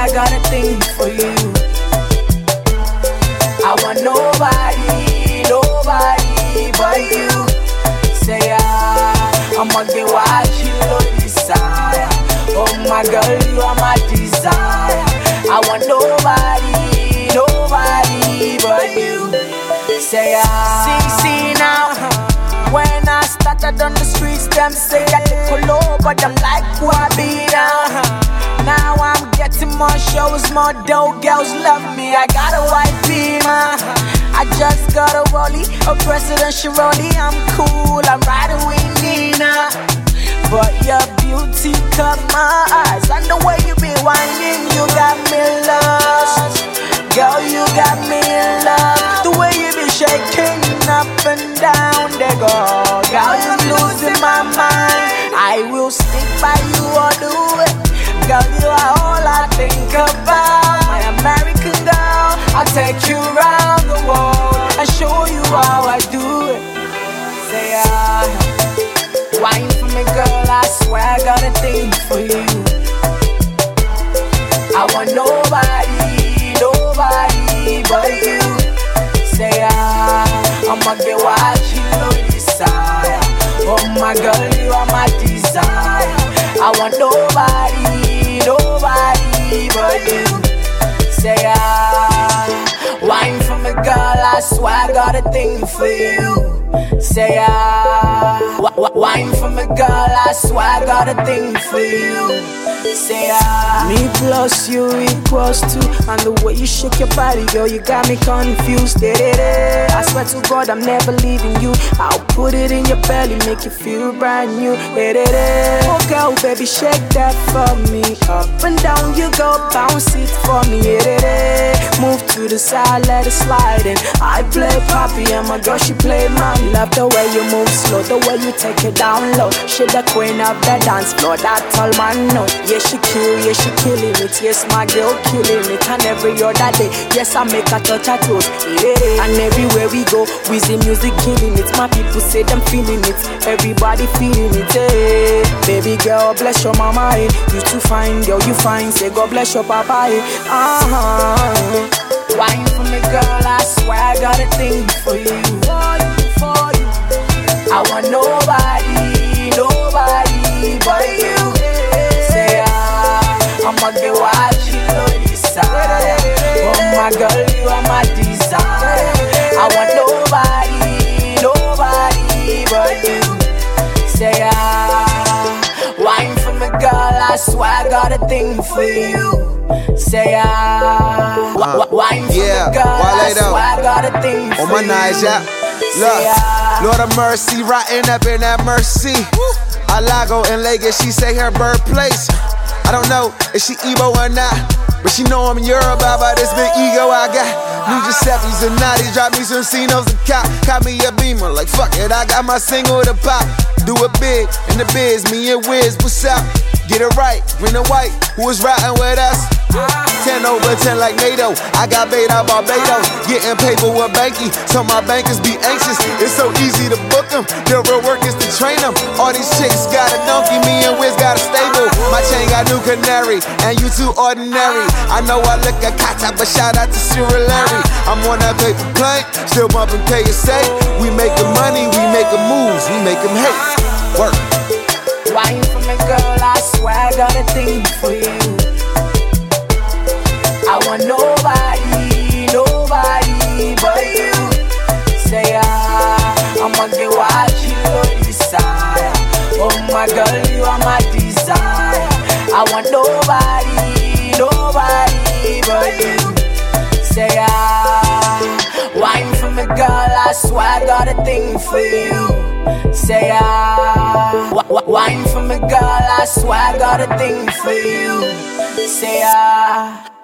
I got a thing for you. I want nobody, nobody but you. Say I'ma get what you desire. Oh my girl, you are my desire. I want nobody, nobody but you. Say see now. When I started on the streets, them say that they colo, but them like Wabina. Now I'm getting more shows, more dough, girls love me. I got a white beamer. I just got a rollie, a presidential rollie. I'm cool, I'm riding with Nina. But your beauty caught my eyes, and the way you be whining, you got me lost. Girl, you got me in love. The way you be shaking up and down, they go. Girl, you losing my mind. I will stick by you all the way. Girl, you are all I think about. My American girl, I'll take you around the world and show you how I do it. Say wine for me, girl, I swear I got a thing for you. I want nobody, nobody but you. Say I'ma get what you desire. Oh my girl, you are my desire. I want nobody, nobody but you. Say wine for me, girl, I swear I got a thing for you. Say wine for me, girl, I swear I got a thing for you. Say me plus you equals two. And the way you shake your body, girl, you got me confused. I swear to God, I'm never leaving you. I'll put it in your belly, make you feel brand new. Oh girl, baby, shake that for me. Up and down you go, bounce it for me. Move to the side, let it slide in. I play Poppy and my girl, she play mommy. Love the way you move slow, the way you take it down low. She the queen of the dance floor, that all man know. Yeah, she kill, yeah, she killing it. Yes, my girl killing it. And every other day, yes, I make her touch her toes. And everywhere we go, with the music killing it. My people say them feeling it, everybody feeling it. Baby girl, bless your mama. You too fine, girl, you fine. Say God bless your papa. Wine for me, girl, I swear I got a thing for you. I want nobody, nobody but you. Say I'ma get what you desire. Oh my girl, you are my desire. I want nobody, nobody but you. Say wine for me, girl, I swear I got a thing for you. Say wine for me, girl, I swear I got a thing for you. On my knives, yeah. Look, Lord of mercy, rotting up in that mercy. Alago in Lagos, she say her birthplace. I don't know if she Igbo or not, but she know I'm Yoruba by this big ego I got. New Giuseppe's and Notties, drop me some Cinos and cop me a Beamer, like fuck it, I got my single to pop. Do it big in the biz, me and Wiz, what's up? Get it right, green and white, who was riding with us? 10 over 10 like NATO, I got bait out Barbados. Getting paper with Banky, so my bankers be anxious. It's so easy to book them, the real work is to train them. All these chicks got a donkey, me and Wiz got a stable. My chain got new canary, and you too ordinary. I know I look a kata, but shout out to Cyril Larry. I'm on that paper plane, still bumping KSA. We making money, we making moves, we make them hate. Work. Wine for me, girl, I swear I got a thing for you. I want nobody, nobody but you. Say I'ma get what you desire. Oh my girl, you are my desire. I want nobody, nobody but you. Say wine for me, girl, I swear I got a thing for you. Say wine for me, girl, I swear I got a thing for you. Say